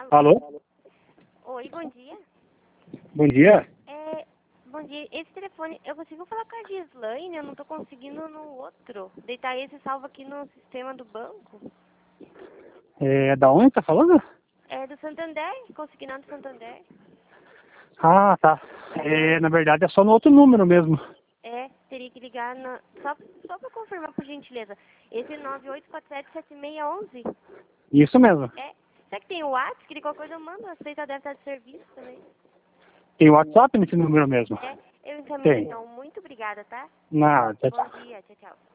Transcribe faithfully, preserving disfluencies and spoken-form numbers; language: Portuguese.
Alô? Oi, bom dia. Bom dia. É, bom dia. Esse telefone, eu consigo falar com a Gislaine? Eu não tô conseguindo no outro. Deitar esse salvo aqui no sistema do banco. É da onde tá falando? É do Santander, consignado do Santander. Ah, tá. É, na verdade é só no outro número mesmo. É, teria que ligar na... Só, só pra confirmar, por gentileza. Esse nove oito quatro sete sete seis um um. Isso mesmo. É. Será que tem o WhatsApp? Que qualquer coisa eu mando. A aceita deve estar de serviço também. Tem WhatsApp nesse número mesmo? É, eu encaminho Tem. então. Muito obrigada, tá? Nada, tchau, Bom tchau. dia, tchau, tchau.